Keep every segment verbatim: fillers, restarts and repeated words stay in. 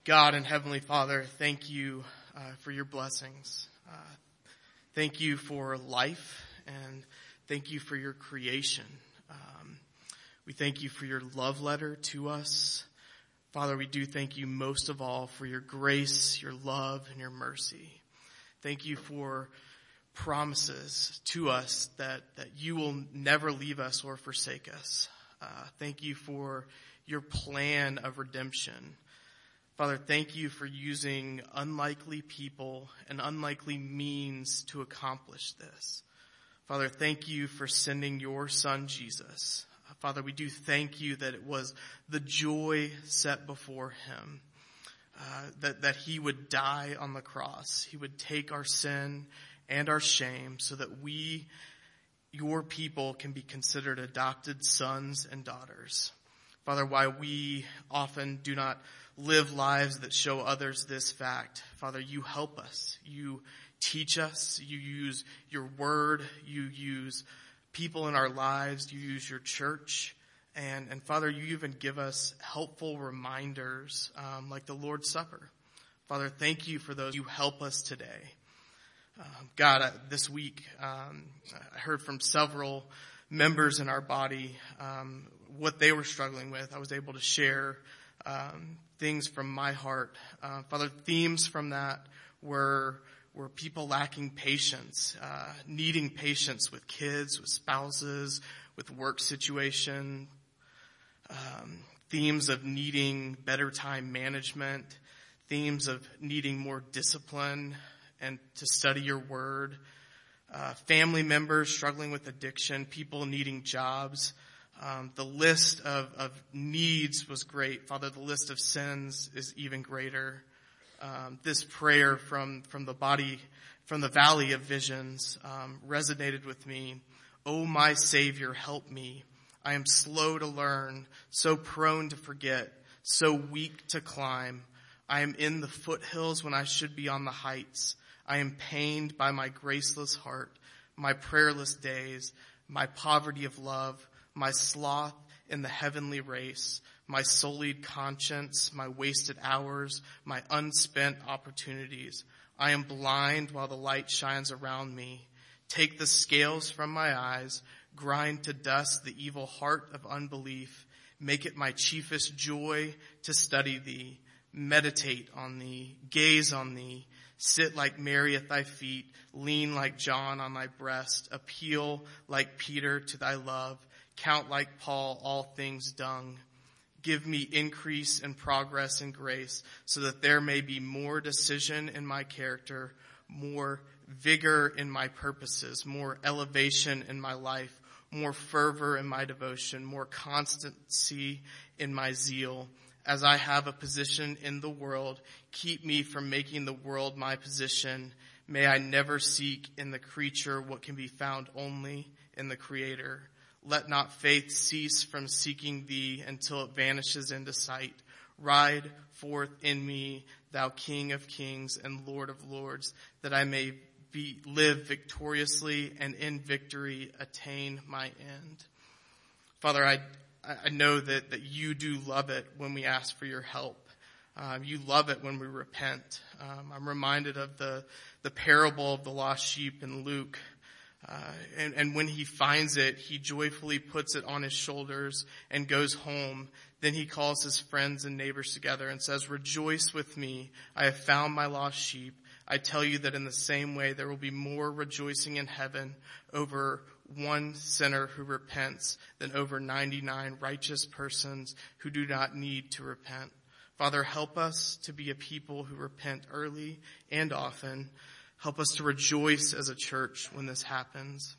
God and Heavenly Father, thank you uh, for your blessings. Uh, thank you for life, and thank you for your creation. Um, we thank you for your love letter to us. Father, we do thank you most of all for your grace, your love, and your mercy. Thank you for promises to us that, that you will never leave us or forsake us. Uh, thank you for your plan of redemption. Father, thank you for using unlikely people and unlikely means to accomplish this. Father, thank you for sending your son, Jesus. Father, we do thank you that it was the joy set before him, uh, that, that he would die on the cross. He would take our sin and our shame so that we, your people, can be considered adopted sons and daughters. Father, while we often do not live lives that show others this fact, Father, you help us. You teach us. You use your word. You use people in our lives. You use your church. And, and Father, you even give us helpful reminders um, like the Lord's Supper. Father, thank you for those. You help us today. Um, God, uh, this week um, I heard from several members in our body um, what they were struggling with. I was able to share um, things from my heart. Uh, Father, themes from that were were people lacking patience, uh, needing patience with kids, with spouses, with work situation. Um, themes of needing better time management, themes of needing more discipline and to study your word. Uh, family members struggling with addiction, people needing jobs. Um, the list of, of needs was great. Father, the list of sins is even greater. Um, this prayer from, from the body, from the Valley of Visions, um, resonated with me. Oh, my Savior, help me. I am slow to learn, so prone to forget, so weak to climb. I am in the foothills when I should be on the heights. I am pained by my graceless heart, my prayerless days, my poverty of love, my sloth in the heavenly race, my sullied conscience, my wasted hours, my unspent opportunities. I am blind while the light shines around me. Take the scales from my eyes, grind to dust the evil heart of unbelief. Make it my chiefest joy to study thee, meditate on thee, gaze on thee. Sit like Mary at thy feet, lean like John on thy breast, appeal like Peter to thy love, count like Paul all things dung. Give me increase in progress and grace so that there may be more decision in my character, more vigor in my purposes, more elevation in my life, more fervor in my devotion, more constancy in my zeal. As I have a position in the world, keep me from making the world my position. May I never seek in the creature what can be found only in the Creator. Let not faith cease from seeking thee until it vanishes into sight. Ride forth in me, thou King of kings and Lord of lords, that I may be, live victoriously and in victory attain my end. Father, I I know that, that you do love it when we ask for your help. Um, you love it when we repent. Um, I'm reminded of the, the parable of the lost sheep in Luke. Uh, and, and when he finds it, he joyfully puts it on his shoulders and goes home. Then he calls his friends and neighbors together and says, rejoice with me. I have found my lost sheep. I tell you that in the same way, there will be more rejoicing in heaven over one sinner who repents than over ninety-nine righteous persons who do not need to repent. Father, help us to be a people who repent early and often. Help us to rejoice as a church when this happens.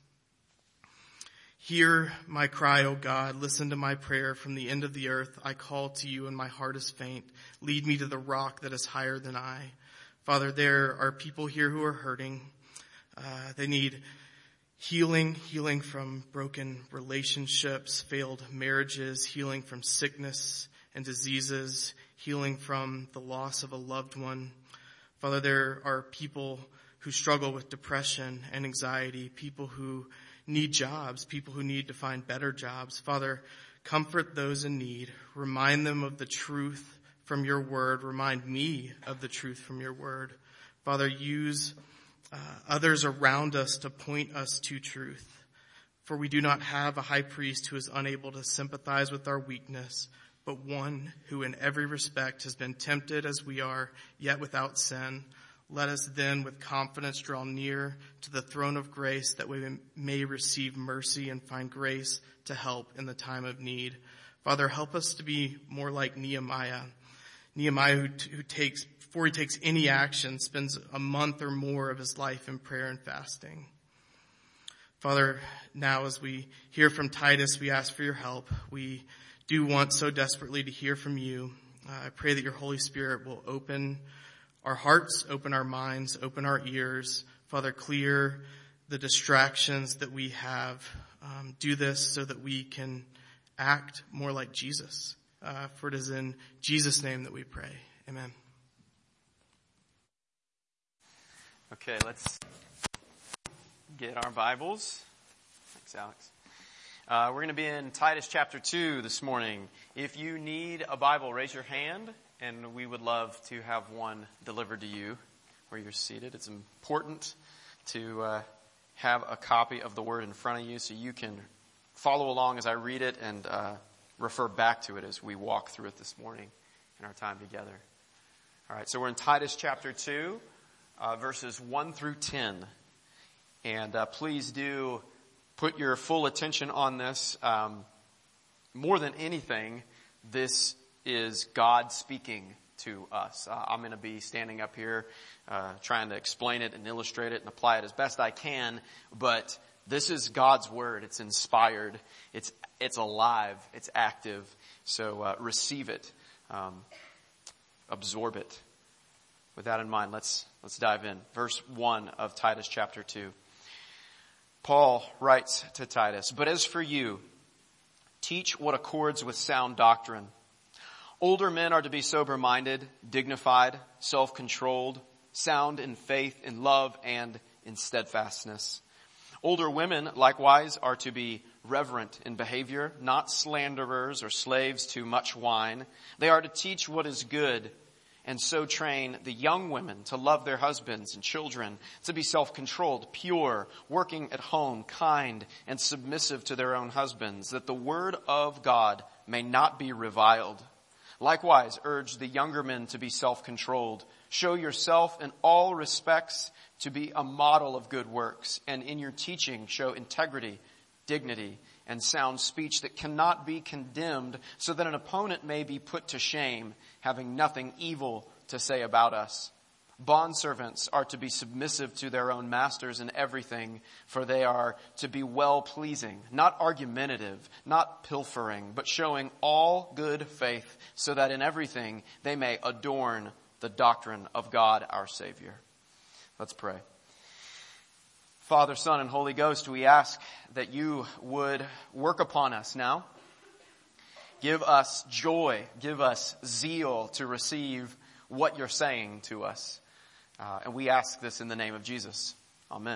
Hear my cry, O God. Listen to my prayer. From the end of the earth, I call to you and my heart is faint. Lead me to the rock that is higher than I. Father, there are people here who are hurting. Uh, they need healing, healing from broken relationships, failed marriages, healing from sickness and diseases, healing from the loss of a loved one. Father, there are people who struggle with depression and anxiety, people who need jobs, people who need to find better jobs. Father, comfort those in need. Remind them of the truth from your word. Remind me of the truth from your word. Father, use uh, others around us to point us to truth. For we do not have a high priest who is unable to sympathize with our weakness, but one who in every respect has been tempted as we are, yet without sin. Let us then with confidence draw near to the throne of grace, that we may receive mercy and find grace to help in the time of need. Father, help us to be more like Nehemiah. Nehemiah who, who takes, before he takes any action, spends a month or more of his life in prayer and fasting. Father, now as we hear from Titus, we ask for your help. We do want so desperately to hear from you. Uh, I pray that your Holy Spirit will open our hearts, open our minds, open our ears. Father, clear the distractions that we have. Um, do this so that we can act more like Jesus. Uh, for it is in Jesus' name that we pray. Amen. Okay, let's get our Bibles. Thanks, Alex. Uh, we're going to be in Titus chapter two this morning. If you need a Bible, raise your hand, and we would love to have one delivered to you where you're seated. It's important to uh, have a copy of the Word in front of you so you can follow along as I read it and uh, refer back to it as we walk through it this morning in our time together. All right, so we're in Titus chapter two, uh, verses one through ten. And uh, please do put your full attention on this. Um, more than anything, this is God speaking to us. Uh, I'm going to be standing up here uh, trying to explain it and illustrate it and apply it as best I can. But this is God's word. It's inspired. It's it's alive. It's active. So uh, receive it. Um, absorb it. With that in mind, let's let's dive in. Verse one of Titus chapter two. Paul writes to Titus, "But as for you, teach what accords with sound doctrine. Older men are to be sober-minded, dignified, self-controlled, sound in faith, in love, and in steadfastness. Older women, likewise, are to be reverent in behavior, not slanderers or slaves to much wine. They are to teach what is good, and so train the young women to love their husbands and children, to be self-controlled, pure, working at home, kind, and submissive to their own husbands, that the word of God may not be reviled. Likewise, urge the younger men to be self-controlled. Show yourself in all respects to be a model of good works, and in your teaching show integrity, dignity, and sound speech that cannot be condemned, so that an opponent may be put to shame, having nothing evil to say about us. Bondservants are to be submissive to their own masters in everything, for they are to be well-pleasing, not argumentative, not pilfering, but showing all good faith, so that in everything they may adorn the doctrine of God our Savior." Let's pray. Father, Son, and Holy Ghost, we ask that you would work upon us now. Give us joy, give us zeal to receive what you're saying to us. Uh, and we ask this in the name of Jesus. Amen.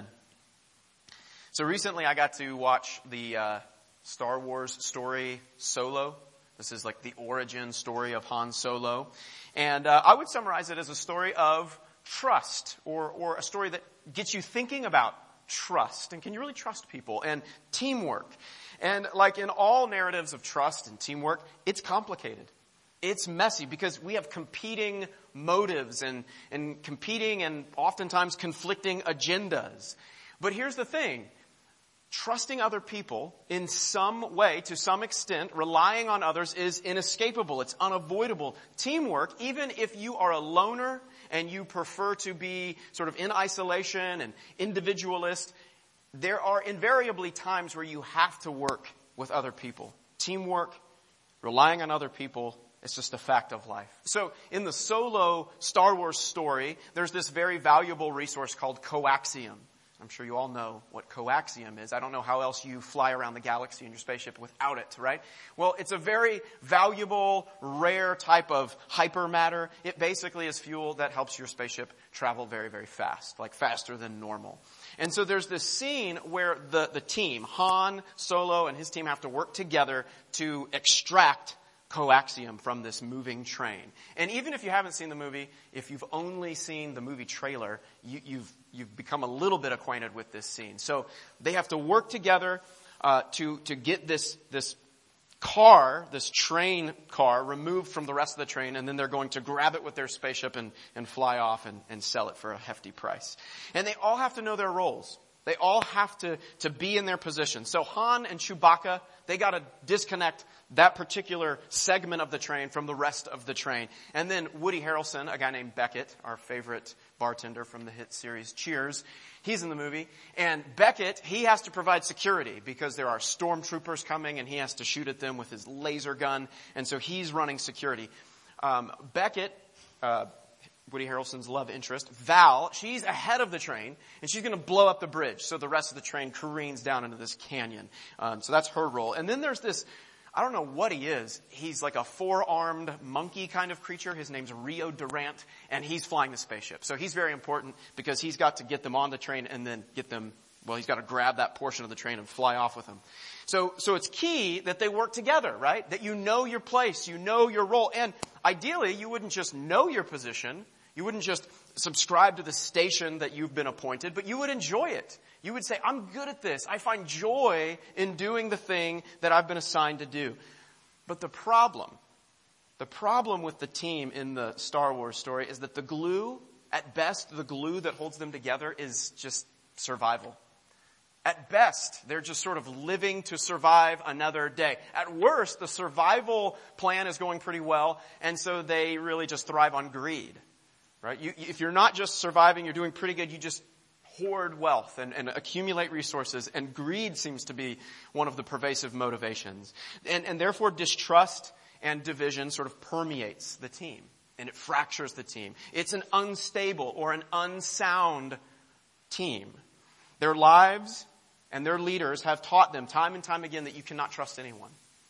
So recently I got to watch the uh, Star Wars story Solo. This is like the origin story of Han Solo. And uh, I would summarize it as a story of trust, or or a story that gets you thinking about trust. And can you really trust people? And teamwork. And like in all narratives of trust and teamwork, it's complicated. It's messy because we have competing motives and, and competing and oftentimes conflicting agendas. But here's the thing. Trusting other people in some way, to some extent, relying on others is inescapable. It's unavoidable. Teamwork, even if you are a loner and you prefer to be sort of in isolation and individualist, there are invariably times where you have to work with other people. Teamwork, relying on other people, it's just a fact of life. So in the Solo Star Wars story, there's this very valuable resource called coaxium. I'm sure you all know what coaxium is. I don't know how else you fly around the galaxy in your spaceship without it, right? Well, it's a very valuable, rare type of hypermatter. It basically is fuel that helps your spaceship travel very, very fast, like faster than normal. And so there's this scene where the, the team, Han, Solo, and his team have to work together to extract coaxium from this moving train. And even if you haven't seen the movie, if you've only seen the movie trailer, you, you've you've become a little bit acquainted with this scene. So they have to work together uh, to to get this this car, this train car, removed from the rest of the train, and then they're going to grab it with their spaceship and and fly off and, and sell it for a hefty price. And they all have to know their roles. They all have to, to be in their position. So Han and Chewbacca, they got to disconnect that particular segment of the train from the rest of the train. And then Woody Harrelson, a guy named Beckett, our favorite bartender from the hit series Cheers, he's in the movie. And Beckett, he has to provide security because there are stormtroopers coming and he has to shoot at them with his laser gun. And so he's running security. Um, Beckett, uh, Woody Harrelson's love interest, Val, she's ahead of the train, and she's going to blow up the bridge so the rest of the train careens down into this canyon. Um, so that's her role. And then there's this, I don't know what he is. He's like a four-armed monkey kind of creature. His name's Rio Durant, and he's flying the spaceship. So he's very important because he's got to get them on the train and then get them, well, he's got to grab that portion of the train and fly off with them. So, so it's key that they work together, right? That you know your place, you know your role. And ideally, you wouldn't just know your position. You wouldn't just subscribe to the station that you've been appointed, but you would enjoy it. You would say, I'm good at this. I find joy in doing the thing that I've been assigned to do. But the problem, the problem with the team in the Star Wars story is that the glue, at best, the glue that holds them together is just survival. At best, they're just sort of living to survive another day. At worst, the survival plan is going pretty well, and so they really just thrive on greed. Right? You, if you're not just surviving, you're doing pretty good, you just hoard wealth and, and accumulate resources, and greed seems to be one of the pervasive motivations. And, and therefore distrust and division sort of permeates the team, and it fractures the team. It's an unstable or an unsound team. Their lives and their leaders have taught them time and time again that you cannot trust anyone.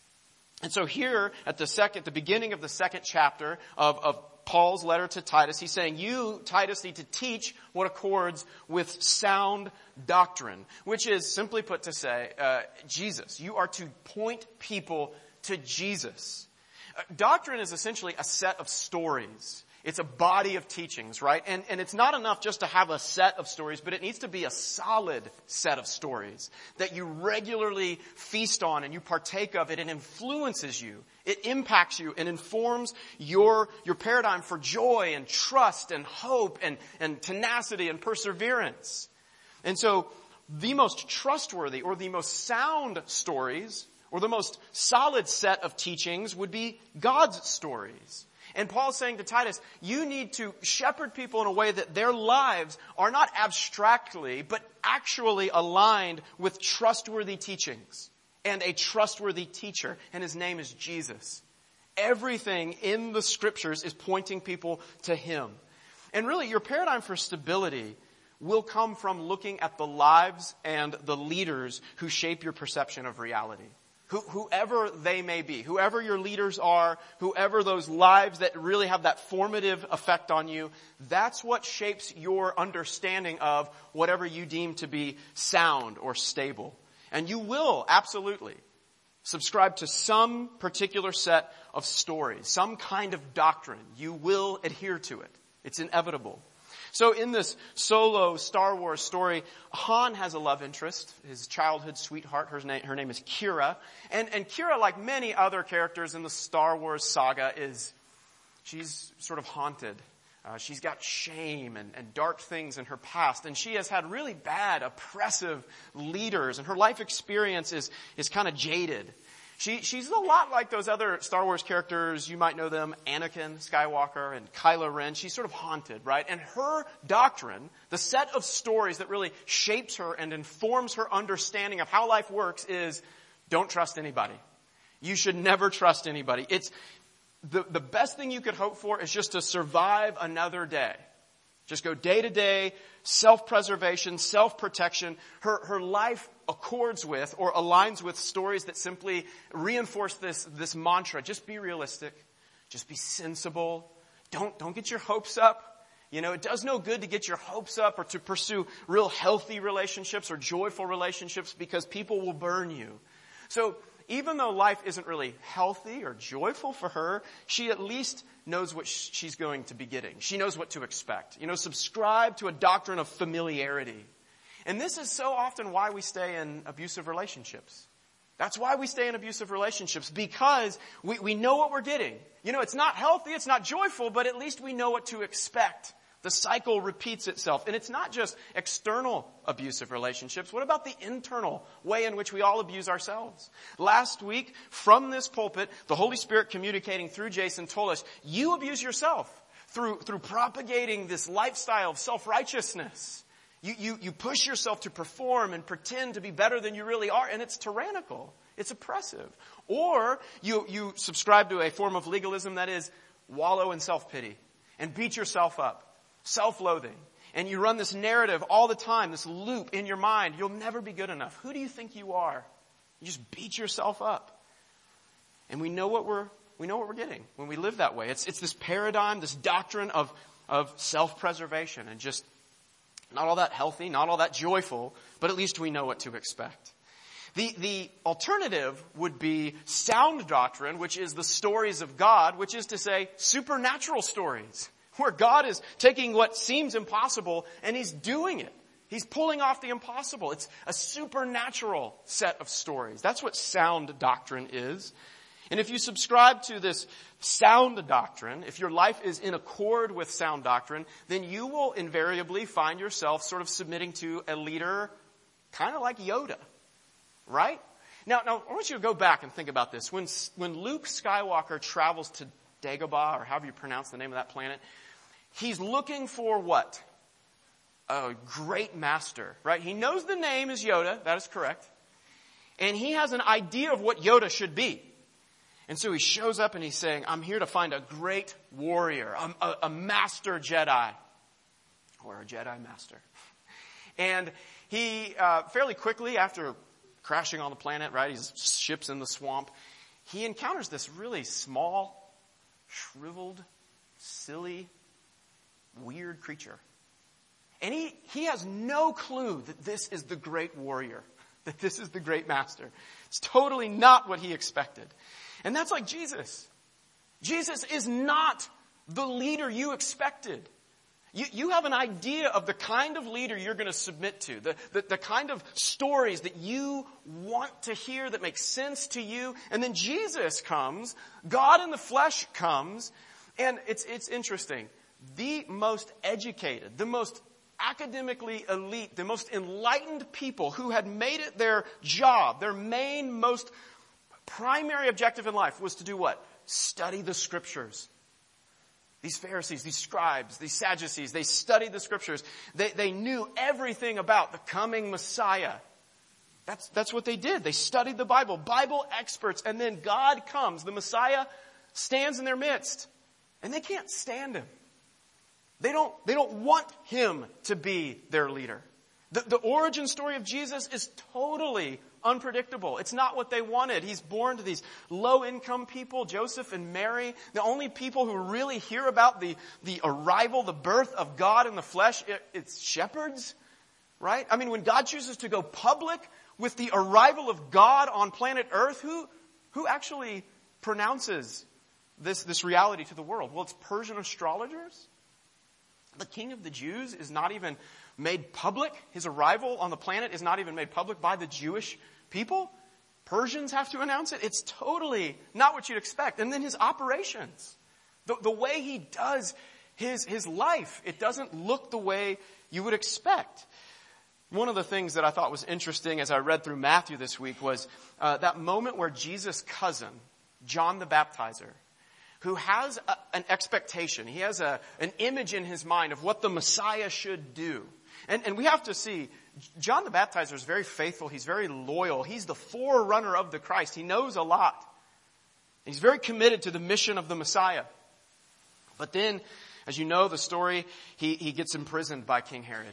And so here at the second, the beginning of the second chapter of, of Paul's letter to Titus, he's saying, you, Titus, need to teach what accords with sound doctrine, which is simply put to say, uh, Jesus. You are to point people to Jesus. Uh, doctrine is essentially a set of stories. It's a body of teachings, right? And, and it's not enough just to have a set of stories, but it needs to be a solid set of stories that you regularly feast on and you partake of. It, it influences you. It impacts you and informs your, your paradigm for joy and trust and hope and, and tenacity and perseverance. And so the most trustworthy or the most sound stories or the most solid set of teachings would be God's stories. And Paul's saying to Titus, you need to shepherd people in a way that their lives are not abstractly, but actually aligned with trustworthy teachings and a trustworthy teacher. And his name is Jesus. Everything in the scriptures is pointing people to him. And really, your paradigm for stability will come from looking at the lives and the leaders who shape your perception of reality. Who, whoever they may be, whoever your leaders are, whoever those lives that really have that formative effect on you, that's what shapes your understanding of whatever you deem to be sound or stable. And you will absolutely subscribe to some particular set of stories, some kind of doctrine. You will adhere to it. It's inevitable. So in this solo Star Wars story, Han has a love interest, his childhood sweetheart. Her name, her name is Kira. And, and Kira, like many other characters in the Star Wars saga, is, she's sort of haunted. Uh, she's got shame and, and dark things in her past. And she has had really bad, oppressive leaders. And her life experience is, is kind of jaded. She, she's a lot like those other Star Wars characters. You might know them, Anakin Skywalker and Kylo Ren. She's sort of haunted, right? And her doctrine, the set of stories that really shapes her and informs her understanding of how life works is don't trust anybody. You should never trust anybody. It's the, the best thing you could hope for is just to survive another day. Just go day to day, self-preservation, self-protection. Her, her life accords with or aligns with stories that simply reinforce this, this mantra. Just be realistic. Just be sensible. Don't, don't get your hopes up. You know, it does no good to get your hopes up or to pursue real healthy relationships or joyful relationships because people will burn you. So even though life isn't really healthy or joyful for her, she at least knows what she's going to be getting. She knows what to expect. You know, subscribe to a doctrine of familiarity. And this is so often why we stay in abusive relationships. That's why we stay in abusive relationships, because we, we know what we're getting. You know, it's not healthy, it's not joyful, but at least we know what to expect. The cycle repeats itself. And it's not just external abusive relationships. What about the internal way in which we all abuse ourselves? Last week, from this pulpit, the Holy Spirit communicating through Jason told us, you abuse yourself through, through propagating this lifestyle of self-righteousness. You, you, you push yourself to perform and pretend to be better than you really are, and it's tyrannical. It's oppressive. Or you, you subscribe to a form of legalism that is wallow in self-pity and beat yourself up, self-loathing. And you run this narrative all the time, this loop in your mind. You'll never be good enough. Who do you think you are? You just beat yourself up. And we know what we're, we know what we're getting when we live that way. It's, it's this paradigm, this doctrine of, of self-preservation and just not all that healthy, not all that joyful, but at least we know what to expect. The, the alternative would be sound doctrine, which is the stories of God, which is to say supernatural stories, where God is taking what seems impossible and He's doing it. He's pulling off the impossible. It's a supernatural set of stories. That's what sound doctrine is. And if you subscribe to this sound doctrine, if your life is in accord with sound doctrine, then you will invariably find yourself sort of submitting to a leader kind of like Yoda, right? Now, now I want you to go back and think about this. When, when Luke Skywalker travels to Dagobah, or however you pronounce the name of that planet, he's looking for what? A great master, right? He knows the name is Yoda. That is correct. And he has an idea of what Yoda should be. And so he shows up and he's saying, I'm here to find a great warrior, a, a, a master Jedi, or a Jedi master. And he, uh, fairly quickly after crashing on the planet, right, his ship's in the swamp, he encounters this really small, shriveled, silly, weird creature. And he, he has no clue that this is the great warrior, that this is the great master. It's totally not what he expected. And that's like Jesus. Jesus is not the leader you expected. You, you have an idea of the kind of leader you're going to submit to, the, the, the kind of stories that you want to hear that make sense to you. And then Jesus comes, God in the flesh comes, and it's, it's interesting. The most educated, the most academically elite, the most enlightened people who had made it their job, their main, most primary objective in life was to do what? Study the scriptures. These Pharisees, these scribes, these Sadducees, they studied the scriptures. They, they knew everything about the coming Messiah. That's, that's what they did. They studied the Bible, Bible experts, and then God comes. The Messiah stands in their midst, and they can't stand Him. They don't, they don't want Him to be their leader. The, the origin story of Jesus is totally unpredictable. It's not what they wanted. He's born to these low-income people, Joseph and Mary, the only people who really hear about the, the arrival, the birth of God in the flesh. It, it's shepherds, right? I mean, when God chooses to go public with the arrival of God on planet Earth, who, who actually pronounces this, this reality to the world? Well, it's Persian astrologers. The King of the Jews is not even made public. His arrival on the planet is not even made public by the Jewish people. Persians have to announce it. It's totally not what you'd expect. And then his operations, the, the way he does his, his life, it doesn't look the way you would expect. One of the things that I thought was interesting as I read through Matthew this week was uh, that moment where Jesus' cousin, John the Baptizer, who has a, an expectation, he has a, an image in his mind of what the Messiah should do. And, and we have to see, John the Baptizer is very faithful. He's very loyal. He's the forerunner of the Christ. He knows a lot. He's very committed to the mission of the Messiah. But then, as you know the story, he, he gets imprisoned by King Herod.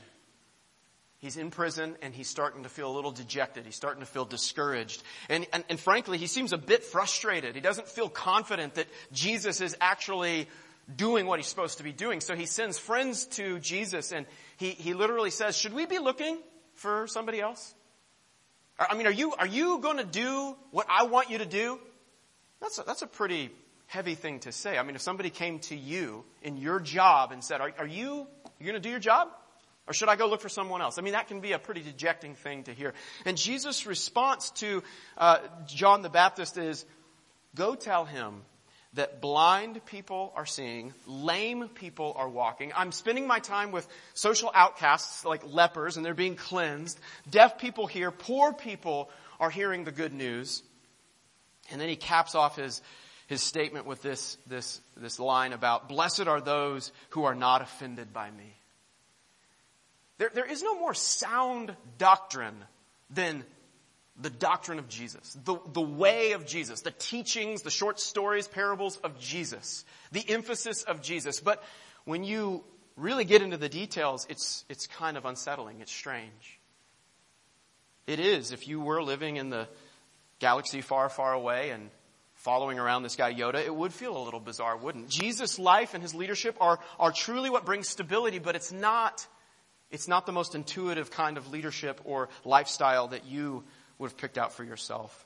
He's in prison and he's starting to feel a little dejected. He's starting to feel discouraged. And, and, and frankly, he seems a bit frustrated. He doesn't feel confident that Jesus is actually doing what he's supposed to be doing. So he sends friends to Jesus and he, he literally says, should we be looking for somebody else? I mean, are you, are you going to do what I want you to do? That's a, that's a pretty heavy thing to say. I mean, if somebody came to you in your job and said, are, are you, you going to do your job? Or should I go look for someone else? I mean, that can be a pretty dejecting thing to hear. And Jesus' response to uh, John the Baptist is, go tell him that blind people are seeing, lame people are walking. I'm spending my time with social outcasts like lepers, and they're being cleansed. Deaf people hear, poor people are hearing the good news. And then he caps off his, his statement with this, this, this line about, blessed are those who are not offended by me. There, there is no more sound doctrine than the doctrine of Jesus, the, the way of Jesus, the teachings, the short stories, parables of Jesus, the emphasis of Jesus. But when you really get into the details, it's, it's kind of unsettling. It's strange. It is. If you were living in the galaxy far, far away and following around this guy Yoda, it would feel a little bizarre, wouldn't it? Jesus' life and his leadership are, are truly what brings stability, but it's not, it's not the most intuitive kind of leadership or lifestyle that you would have picked out for yourself.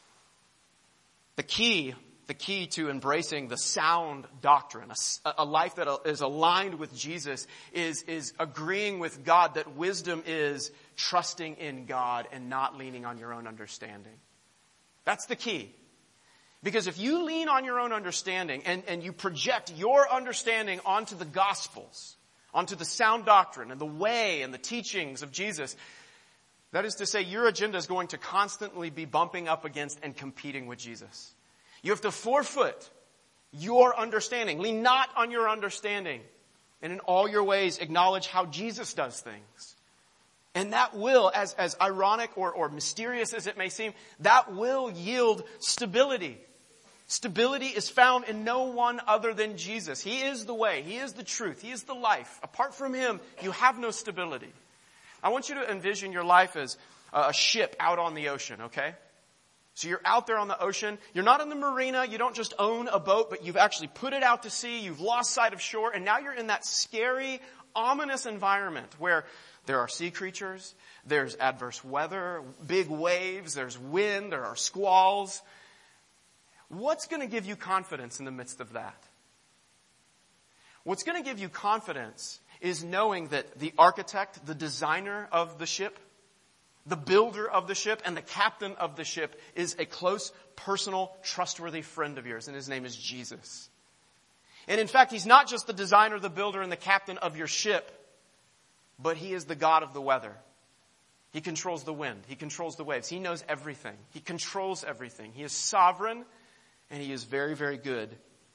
The key, the key to embracing the sound doctrine, a, a life that is aligned with Jesus, is, is agreeing with God that wisdom is trusting in God and not leaning on your own understanding. That's the key. Because if you lean on your own understanding and, and you project your understanding onto the Gospels, onto the sound doctrine and the way and the teachings of Jesus, that is to say, your agenda is going to constantly be bumping up against and competing with Jesus. You have to forefoot your understanding. Lean not on your understanding. And in all your ways, acknowledge how Jesus does things. And that will, as, as ironic or, or mysterious as it may seem, that will yield stability. Stability is found in no one other than Jesus. He is the way. He is the truth. He is the life. Apart from him, you have no stability. I want you to envision your life as a ship out on the ocean, okay? So you're out there on the ocean. You're not in the marina. You don't just own a boat, but you've actually put it out to sea. You've lost sight of shore. And now you're in that scary, ominous environment where there are sea creatures, there's adverse weather, big waves, there's wind, there are squalls. What's going to give you confidence in the midst of that? What's going to give you confidence is knowing that the architect, the designer of the ship, the builder of the ship, and the captain of the ship is a close, personal, trustworthy friend of yours, and his name is Jesus. And in fact, he's not just the designer, the builder, and the captain of your ship, but he is the God of the weather. He controls the wind. He controls the waves. He knows everything. He controls everything. He is sovereign, and he is very, very good.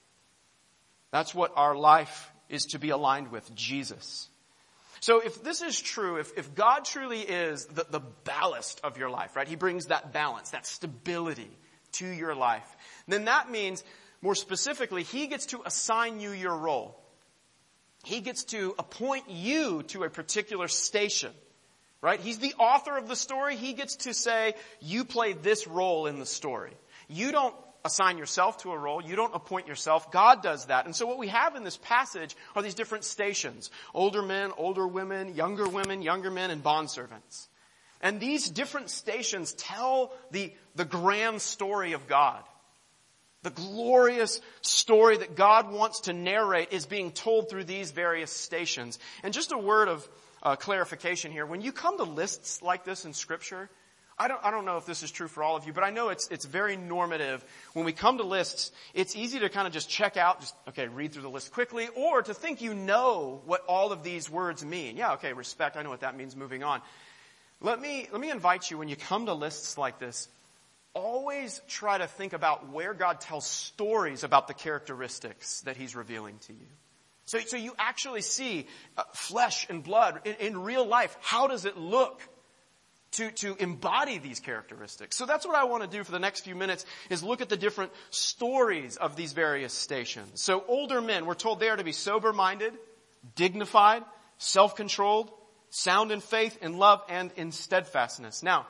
That's what our life is to be aligned with, Jesus. So if this is true, if, if God truly is the, the ballast of your life, right? He brings that balance, that stability to your life. Then that means, more specifically, he gets to assign you your role. He gets to appoint you to a particular station, right? He's the author of the story. He gets to say, you play this role in the story. You don't assign yourself to a role. You don't appoint yourself. God does that. And so what we have in this passage are these different stations. Older men, older women, younger women, younger men, and bondservants. And these different stations tell the, the grand story of God. The glorious story that God wants to narrate is being told through these various stations. And just a word of uh, clarification here. When you come to lists like this in Scripture, I don't, I don't know if this is true for all of you, but I know it's, it's very normative. When we come to lists, it's easy to kind of just check out, just, okay, read through the list quickly, or to think you know what all of these words mean. Yeah, okay, respect, I know what that means, moving on. Let me, let me invite you, when you come to lists like this, always try to think about where God tells stories about the characteristics that he's revealing to you. So, so you actually see uh, flesh and blood in, in real life. How does it look to, to embody these characteristics? So that's what I want to do for the next few minutes, is look at the different stories of these various stations. So older men, we're told they are to be sober-minded, dignified, self-controlled, sound in faith, in love, and in steadfastness. Now,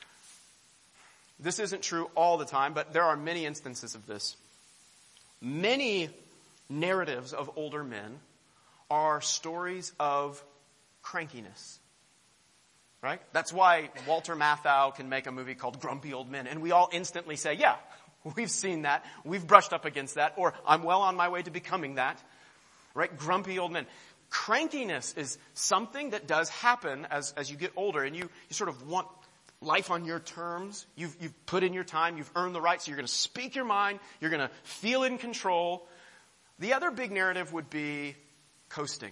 this isn't true all the time, but there are many instances of this. Many narratives of older men are stories of crankiness. right? That's why Walter Matthau can make a movie called Grumpy Old Men, and we all instantly say, yeah, we've seen that. We've brushed up against that, or I'm well on my way to becoming that, right? Grumpy old men. Crankiness is something that does happen as, as you get older, and you, you sort of want life on your terms. You've, you've put in your time. You've earned the right, so you're going to speak your mind. You're going to feel in control. The other big narrative would be coasting.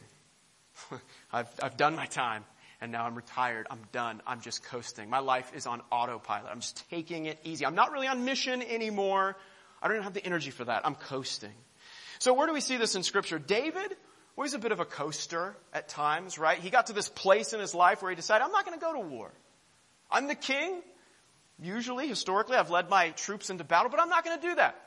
I've, I've done my time, and now I'm retired. I'm done. I'm just coasting. My life is on autopilot. I'm just taking it easy. I'm not really on mission anymore. I don't even have the energy for that. I'm coasting. So where do we see this in Scripture? David was a bit of a coaster at times, right? He got to this place in his life where he decided, I'm not going to go to war. I'm the king. Usually, historically, I've led my troops into battle, but I'm not going to do that.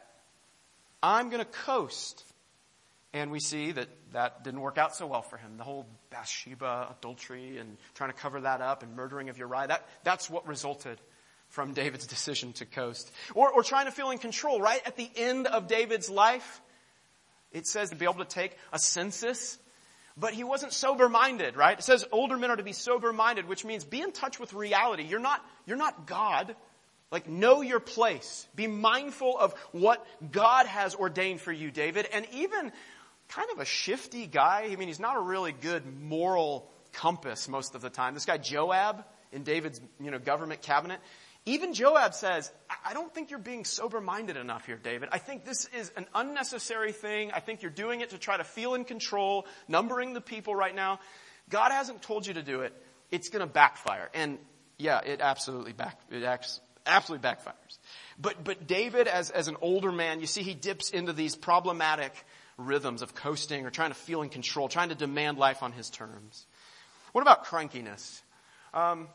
I'm going to coast. And we see that that didn't work out so well for him. The whole Bathsheba adultery and trying to cover that up and murdering of Uriah, that, that's what resulted from David's decision to coast. Or, or trying to feel in control, right? At the end of David's life, it says to be able to take a census. But he wasn't sober-minded, right? It says older men are to be sober-minded, which means be in touch with reality. You're not, you're not God. Like, know your place. Be mindful of what God has ordained for you, David. And even kind of a shifty guy. I mean, he's not a really good moral compass most of the time. This guy Joab in David's, you know, government cabinet. Even Joab says, I don't think you're being sober-minded enough here, David. I think this is an unnecessary thing. I think you're doing it to try to feel in control, numbering the people right now. God hasn't told you to do it. It's going to backfire. And yeah, it absolutely back, it acts, absolutely backfires. But, but David, as, as an older man, you see he dips into these problematic rhythms of coasting or trying to feel in control, trying to demand life on his terms. What about crankiness? Um,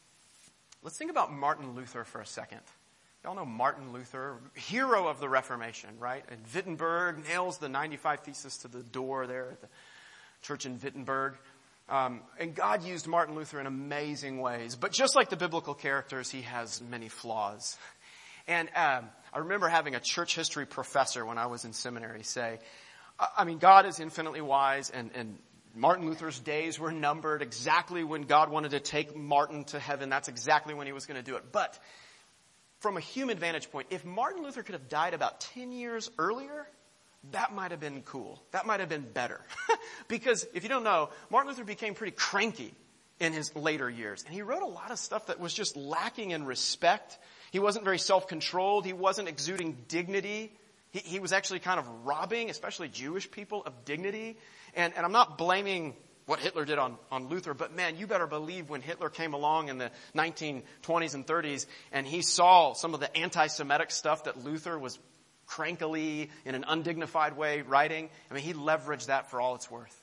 let's think about Martin Luther for a second. Y'all know Martin Luther, hero of the Reformation, right? And Wittenberg nails the ninety-five Theses to the door there at the church in Wittenberg. Um, and God used Martin Luther in amazing ways. But just like the biblical characters, he has many flaws. And um, I remember having a church history professor when I was in seminary say, I mean, God is infinitely wise, and, and Martin Luther's days were numbered exactly when God wanted to take Martin to heaven. That's exactly when he was going to do it. But from a human vantage point, if Martin Luther could have died about ten years earlier, that might have been cool. That might have been better. Because if you don't know, Martin Luther became pretty cranky in his later years. And he wrote a lot of stuff that was just lacking in respect. He wasn't very self-controlled. He wasn't exuding dignity. He, he was actually kind of robbing, especially Jewish people, of dignity. And, and I'm not blaming what Hitler did on, on Luther, but man, you better believe when Hitler came along in the nineteen twenties and thirties and he saw some of the anti-Semitic stuff that Luther was crankily, in an undignified way, writing, I mean, he leveraged that for all it's worth.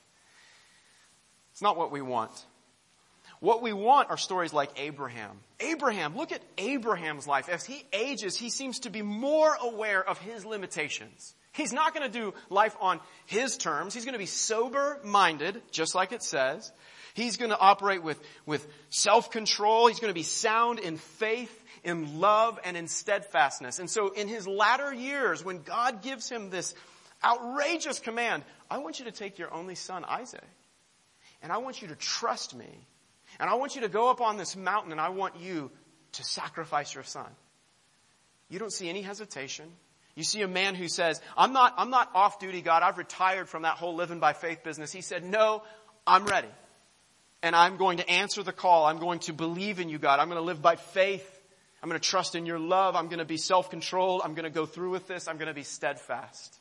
It's not what we want. What we want are stories like Abraham. Abraham, look at Abraham's life. As he ages, he seems to be more aware of his limitations. He's not going to do life on his terms. He's going to be sober-minded, just like it says. He's going to operate with, with self-control. He's going to be sound in faith, in love, and in steadfastness. And so in his latter years, when God gives him this outrageous command, I want you to take your only son, Isaac, and I want you to trust me. And I want you to go up on this mountain and I want you to sacrifice your son. You don't see any hesitation. You see a man who says, I'm not, I'm not off duty, God. I've retired from that whole living by faith business. He said, no, I'm ready. And I'm going to answer the call. I'm going to believe in you, God. I'm going to live by faith. I'm going to trust in your love. I'm going to be self-controlled. I'm going to go through with this. I'm going to be steadfast.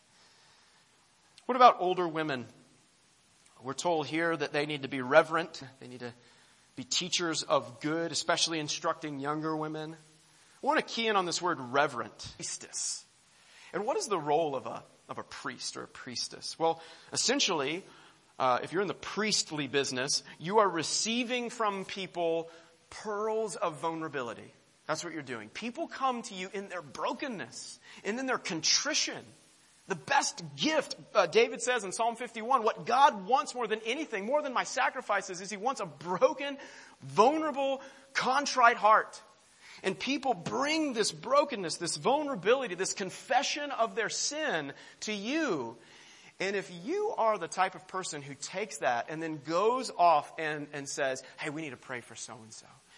What about older women? We're told here that they need to be reverent. They need to be teachers of good, especially instructing younger women. I want to key in on this word reverent. Priestess. And what is the role of a, of a priest or a priestess? Well, essentially, uh, if you're in the priestly business, you are receiving from people pearls of vulnerability. That's what you're doing. People come to you in their brokenness and in their contrition. The best gift, uh, David says in Psalm fifty-one, what God wants more than anything, more than my sacrifices, is he wants a broken, vulnerable, contrite heart. And people bring this brokenness, this vulnerability, this confession of their sin to you. And if you are the type of person who takes that and then goes off and, and says, hey, we need to pray for so-and-so.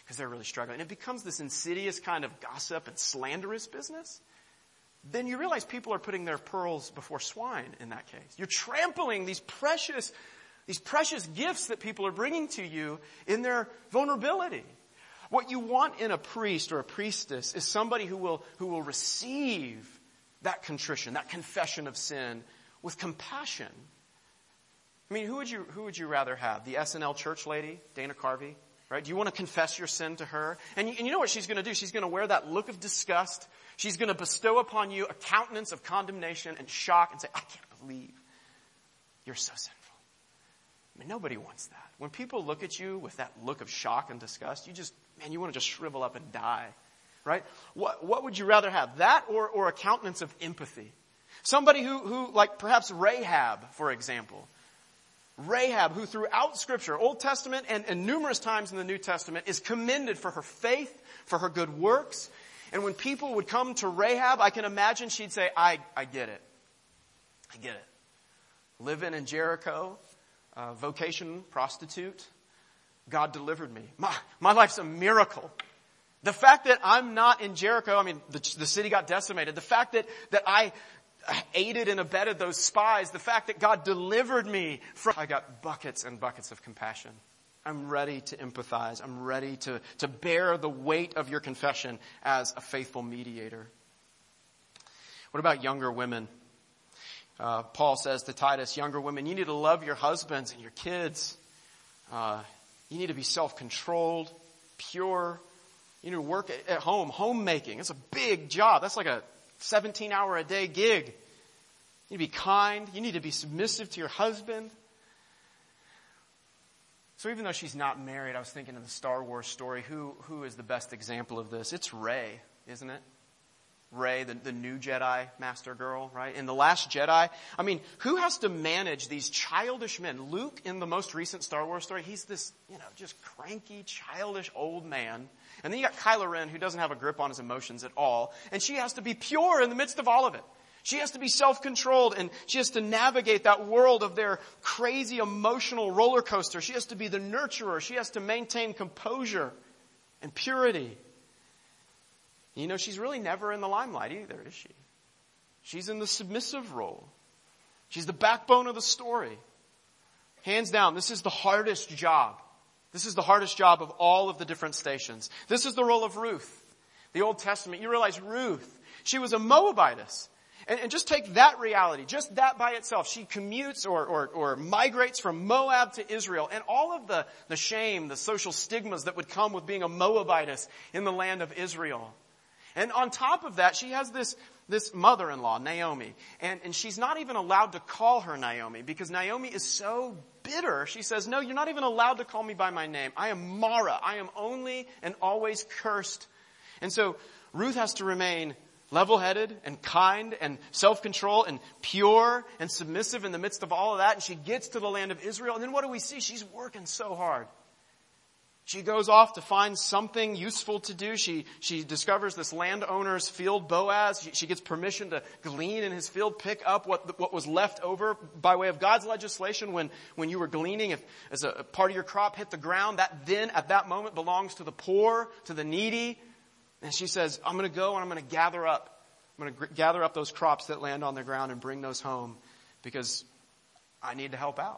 because they're really struggling. And it becomes this insidious kind of gossip and slanderous business. Then you realize people are putting their pearls before swine in that case. You're trampling these precious, these precious gifts that people are bringing to you in their vulnerability. What you want in a priest or a priestess is somebody who will, who will receive that contrition, that confession of sin with compassion. I mean, who would you, who would you rather have? The S N L church lady, Dana Carvey, right? Do you want to confess your sin to her? And you, and you know what she's going to do? She's going to wear that look of disgust. She's going to bestow upon you a countenance of condemnation and shock and say, I can't believe you're so sinful. I mean, nobody wants that. When people look at you with that look of shock and disgust, you just, man, you want to just shrivel up and die, right? What, what would you rather have? That or, or a countenance of empathy? Somebody who, who, like perhaps Rahab, for example. Rahab, who throughout Scripture, Old Testament and, and numerous times in the New Testament, is commended for her faith, for her good works. And when people would come to Rahab, I can imagine she'd say, I, I get it. I get it. Living in Jericho, uh, vocation, prostitute. God delivered me. My, my life's a miracle. The fact that I'm not in Jericho, I mean, the, the city got decimated. The fact that, that I aided and abetted those spies, the fact that God delivered me from, I got buckets and buckets of compassion. I'm ready to empathize. I'm ready to, to bear the weight of your confession as a faithful mediator. What about younger women? Uh, Paul says to Titus, younger women, you need to love your husbands and your kids. Uh, you need to be self-controlled, pure. You need to work at, at home, homemaking. It's a big job. That's like a seventeen hour a day gig. You need to be kind. You need to be submissive to your husband. So even though she's not married, I was thinking of the Star Wars story. Who, who is the best example of this? It's Rey, isn't it? Rey, the, the new Jedi master girl, right? In The Last Jedi, I mean, who has to manage these childish men? Luke, in the most recent Star Wars story, he's this, you know, just cranky, childish old man. And then you got Kylo Ren, who doesn't have a grip on his emotions at all. And she has to be pure in the midst of all of it. She has to be self-controlled, and she has to navigate that world of their crazy emotional roller coaster. She has to be the nurturer. She has to maintain composure and purity. You know, she's really never in the limelight either, is she? She's in the submissive role. She's the backbone of the story. Hands down, this is the hardest job. This is the hardest job of all of the different stations. This is the role of Ruth. The Old Testament, you realize Ruth, she was a Moabitess. And, and just take that reality, just that by itself. She commutes or, or, or migrates from Moab to Israel. And all of the, the shame, the social stigmas that would come with being a Moabitess in the land of Israel. And on top of that, she has this, this mother-in-law, Naomi. And, and she's not even allowed to call her Naomi because Naomi is so bitter. She says, no, you're not even allowed to call me by my name. I am Mara. I am only and always cursed. And so Ruth has to remain level-headed and kind and self-control and pure and submissive in the midst of all of that. And she gets to the land of Israel. And then what do we see? She's working so hard. She goes off to find something useful to do. She, she discovers this landowner's field, Boaz. She, she gets permission to glean in his field, pick up what, what was left over by way of God's legislation when, when you were gleaning. If as a part of your crop hit the ground, that then at that moment belongs to the poor, to the needy. And she says, I'm going to go and I'm going to gather up. I'm going to g- gather up those crops that land on the ground and bring those home because I need to help out.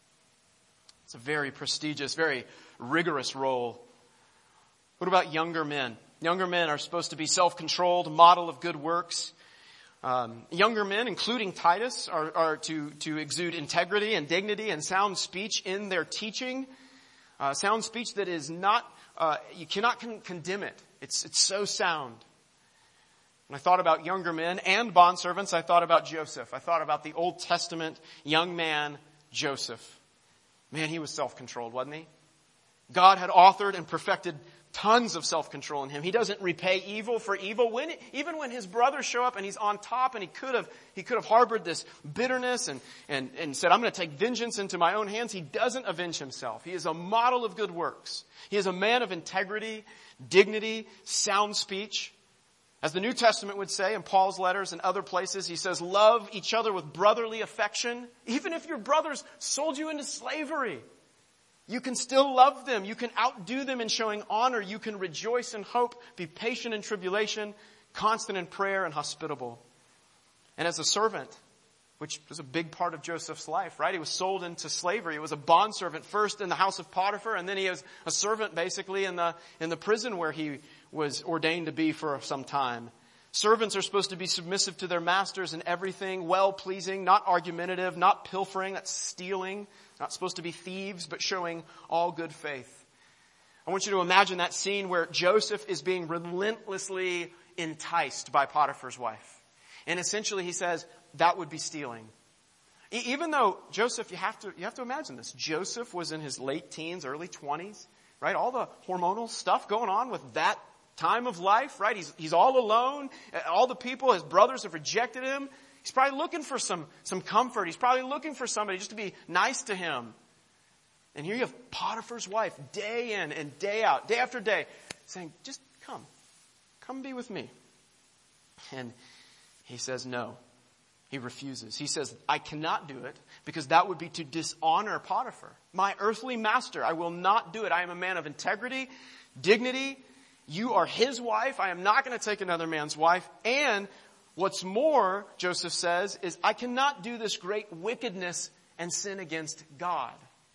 It's a very prestigious, very rigorous role. What about younger men? Younger men are supposed to be self-controlled, model of good works. Um, younger men, including Titus, are, are to, to exude integrity and dignity and sound speech in their teaching. Uh, sound speech that is not, uh, you cannot con- condemn it. It's, it's so sound. When I thought about younger men and bondservants, I thought about Joseph. I thought about the Old Testament young man, Joseph. Man, he was self-controlled, wasn't he? God had authored and perfected tons of self-control in him. He doesn't repay evil for evil. When it, even when his brothers show up and he's on top and he could have, he could have harbored this bitterness and, and, and said, I'm going to take vengeance into my own hands. He doesn't avenge himself. He is a model of good works. He is a man of integrity, dignity, sound speech. As the New Testament would say in Paul's letters and other places, he says, love each other with brotherly affection, even if your brothers sold you into slavery. You can still love them. You can outdo them in showing honor. You can rejoice in hope, be patient in tribulation, constant in prayer, and hospitable. And as a servant, which was a big part of Joseph's life, right? He was sold into slavery. He was a bondservant first in the house of Potiphar, and then he was a servant basically in the, in the prison where he was ordained to be for some time. Servants are supposed to be submissive to their masters in everything, well-pleasing, not argumentative, not pilfering, that's stealing, not supposed to be thieves, but showing all good faith. I want you to imagine that scene where Joseph is being relentlessly enticed by Potiphar's wife. And essentially he says, that would be stealing. E- even though Joseph, you have to, you have to imagine this. Joseph was in his late teens, early twenties, right? All the hormonal stuff going on with that time of life, right? He's, he's all alone. All the people, his brothers have rejected him. He's probably looking for some, some comfort. He's probably looking for somebody just to be nice to him. And here you have Potiphar's wife, day in and day out, day after day, saying, just come. Come be with me. And he says no. He refuses. He says, I cannot do it because that would be to dishonor Potiphar, my earthly master. I will not do it. I am a man of integrity, dignity. You are his wife. I am not going to take another man's wife. And what's more, Joseph says, is I cannot do this great wickedness and sin against God.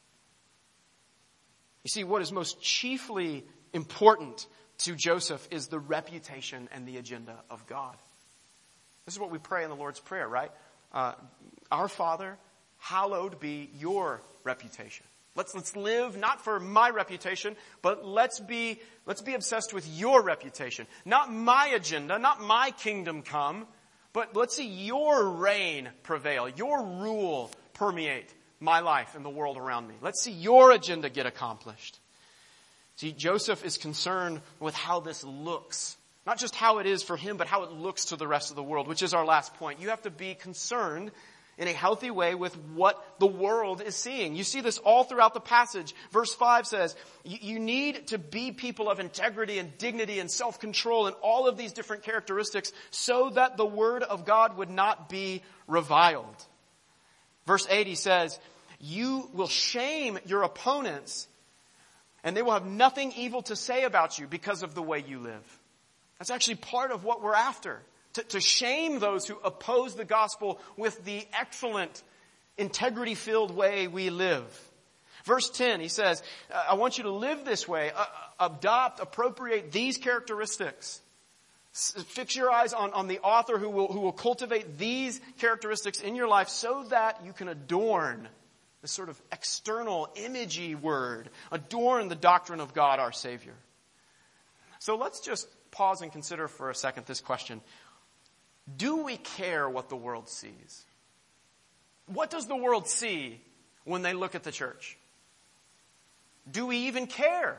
You see, what is most chiefly important to Joseph is the reputation and the agenda of God. This is what we pray in the Lord's Prayer, right? Uh, Our Father, hallowed be your reputation. Let's, let's live not for my reputation, but let's be, let's be obsessed with your reputation. Not my agenda, not my kingdom come, but let's see your reign prevail, your rule permeate my life and the world around me. Let's see your agenda get accomplished. See, Joseph is concerned with how this looks. Not just how it is for him, but how it looks to the rest of the world, which is our last point. You have to be concerned in a healthy way with what the world is seeing. You see this all throughout the passage. Verse five says, you need to be people of integrity and dignity and self-control and all of these different characteristics so that the word of God would not be reviled. Verse eight, he says, you will shame your opponents and they will have nothing evil to say about you because of the way you live. That's actually part of what we're after. To, to shame those who oppose the gospel with the excellent, integrity-filled way we live. Verse ten, he says, I want you to live this way, uh, adopt, appropriate these characteristics. S- fix your eyes on, on the author who will, who will cultivate these characteristics in your life so that you can adorn this sort of external, imagey word, adorn the doctrine of God, our Savior. So let's just pause and consider for a second this question. Do we care what the world sees? What does the world see when they look at the church? Do we even care?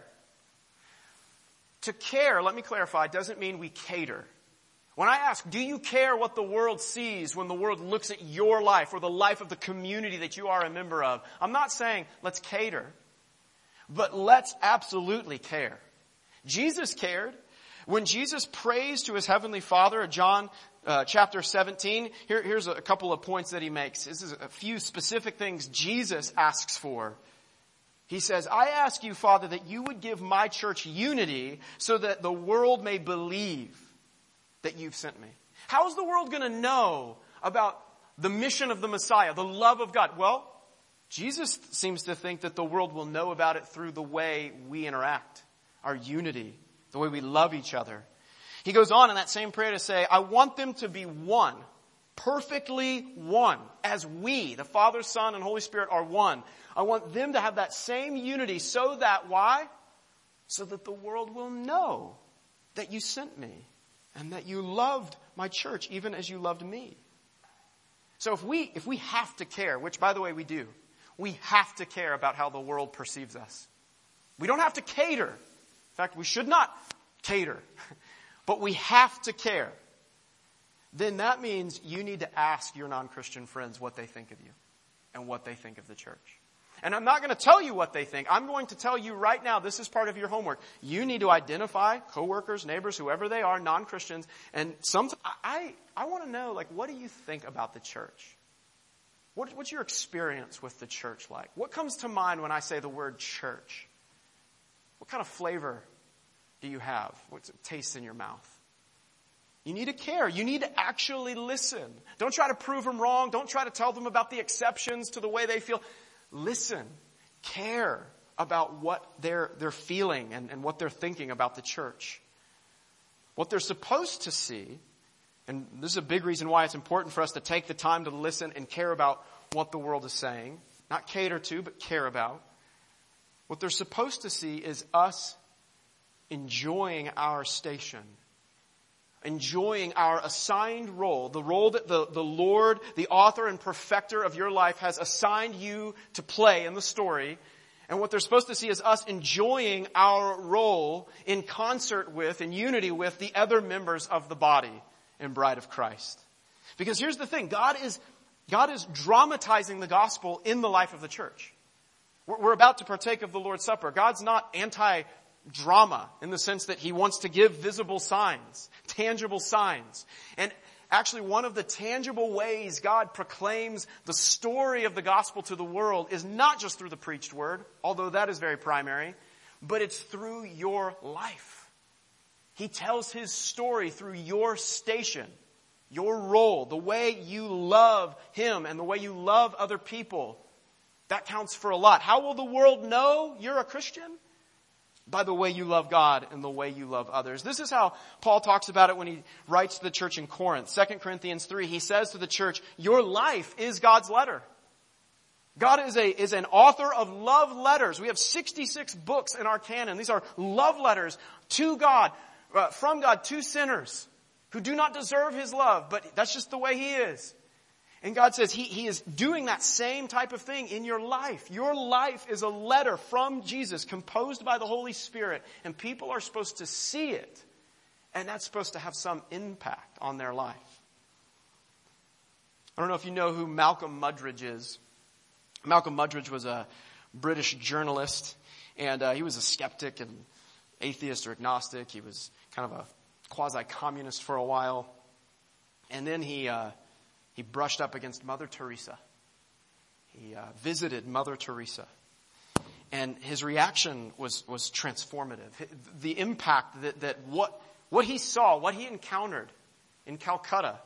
To care, let me clarify, doesn't mean we cater. When I ask, do you care what the world sees when the world looks at your life or the life of the community that you are a member of? I'm not saying let's cater, but let's absolutely care. Jesus cared. When Jesus prays to his heavenly Father, John uh, chapter seventeen, here, here's a couple of points that he makes. This is a few specific things Jesus asks for. He says, I ask you, Father, that you would give my church unity so that the world may believe that you've sent me. How is the world going to know about the mission of the Messiah, the love of God? Well, Jesus seems to think that the world will know about it through the way we interact, our unity, the way we love each other. He goes on in that same prayer to say, I want them to be one, perfectly one, as we, the Father, Son, and Holy Spirit are one. I want them to have that same unity so that, why? So that the world will know that you sent me and that you loved my church even as you loved me. So if we, if we have to care, which by the way we do, we have to care about how the world perceives us. We don't have to cater. In fact, we should not cater, but we have to care. Then that means you need to ask your non-Christian friends what they think of you and what they think of the church. And I'm not going to tell you what they think. I'm going to tell you right now, this is part of your homework. You need to identify coworkers, neighbors, whoever they are, non-Christians. And sometimes I, I want to know, like, what do you think about the church? What, what's your experience with the church like? What comes to mind when I say the word church? What kind of flavor do you have? What's it taste in your mouth? You need to care. You need to actually listen. Don't try to prove them wrong. Don't try to tell them about the exceptions to the way they feel. Listen. Care about what they're, they're feeling and, and what they're thinking about the church. What they're supposed to see, and this is a big reason why it's important for us to take the time to listen and care about what the world is saying. Not cater to, but care about. What they're supposed to see is us enjoying our station. Enjoying our assigned role, the role that the, the Lord, the author and perfecter of your life has assigned you to play in the story. And what they're supposed to see is us enjoying our role in concert with, in unity with the other members of the body and bride of Christ. Because here's the thing, God is, God is dramatizing the gospel in the life of the church. We're, we're about to partake of the Lord's Supper. God's not anti drama in the sense that he wants to give visible signs, tangible signs. And actually one of the tangible ways God proclaims the story of the gospel to the world is not just through the preached word, although that is very primary, but it's through your life. He tells his story through your station, your role, the way you love him and the way you love other people. That counts for a lot. How will the world know you're a Christian? By the way you love God and the way you love others. This is how Paul talks about it when he writes to the church in Corinth. Second Corinthians three, he says to the church, your life is God's letter. God is a is an author of love letters. We have sixty-six books in our canon. These are love letters to God, uh, from God to sinners who do not deserve his love, but that's just the way he is. And God says he, he is doing that same type of thing in your life. Your life is a letter from Jesus composed by the Holy Spirit. And people are supposed to see it. And that's supposed to have some impact on their life. I don't know if you know who Malcolm Muggeridge is. Malcolm Muggeridge was a British journalist. And uh, he was a skeptic and atheist or agnostic. He was kind of a quasi-communist for a while. And then he... Uh, He brushed up against Mother Teresa. He uh, visited Mother Teresa. And his reaction was, was transformative. The impact that, that what, what he saw, what he encountered in Calcutta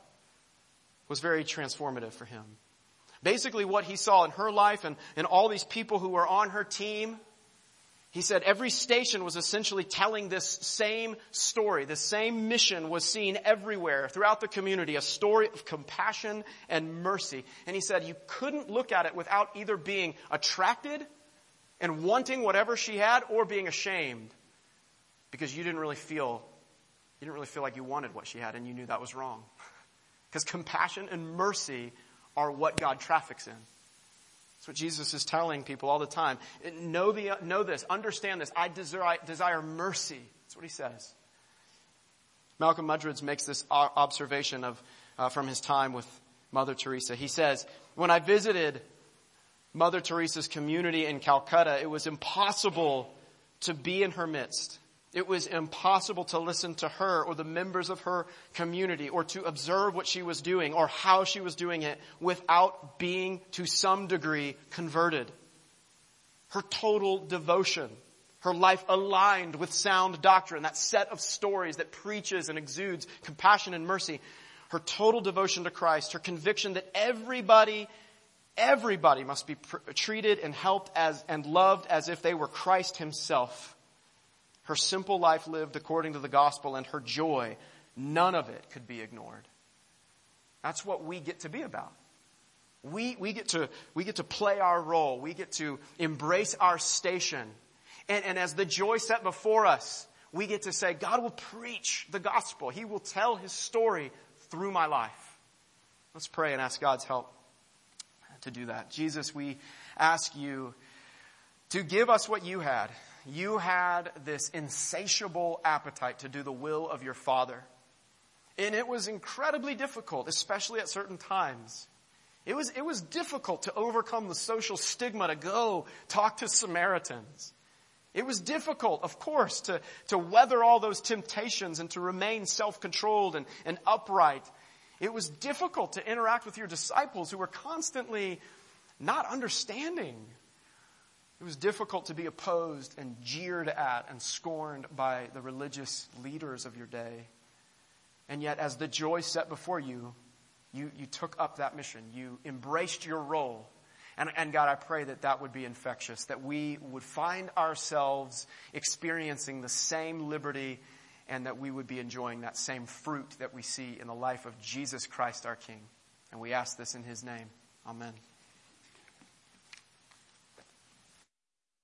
was very transformative for him. Basically what he saw in her life and, and all these people who were on her team, he said every station was essentially telling this same story. The same mission was seen everywhere throughout the community, a story of compassion and mercy. And he said you couldn't look at it without either being attracted and wanting whatever she had or being ashamed because you didn't really feel, you didn't really feel like you wanted what she had and you knew that was wrong. Because compassion and mercy are what God traffics in. That's what Jesus is telling people all the time. Know the, know this, understand this. I desire, I desire mercy. That's what he says. Malcolm Muggeridge makes this observation of uh, from his time with Mother Teresa. He says, when I visited Mother Teresa's community in Calcutta, it was impossible to be in her midst. It was impossible to listen to her or the members of her community or to observe what she was doing or how she was doing it without being to some degree converted. Her total devotion, her life aligned with sound doctrine, that set of stories that preaches and exudes compassion and mercy. Her total devotion to Christ, her conviction that everybody, everybody must be pr- treated and helped as and loved as if they were Christ himself. Her simple life lived according to the gospel and her joy, none of it could be ignored. That's what we get to be about. We, we get to, we get to play our role. We get to embrace our station. And, and as the joy set before us, we get to say, God will preach the gospel. He will tell his story through my life. Let's pray and ask God's help to do that. Jesus, we ask you to give us what you had. You had this insatiable appetite to do the will of your Father. And it was incredibly difficult, especially at certain times. It was, it was difficult to overcome the social stigma to go talk to Samaritans. It was difficult, of course, to, to weather all those temptations and to remain self-controlled and, and upright. It was difficult to interact with your disciples who were constantly not understanding. It was difficult to be opposed and jeered at and scorned by the religious leaders of your day. And yet, as the joy set before you, you, you took up that mission. You embraced your role. And, and God, I pray that that would be infectious, that we would find ourselves experiencing the same liberty and that we would be enjoying that same fruit that we see in the life of Jesus Christ our King. And we ask this in his name. Amen.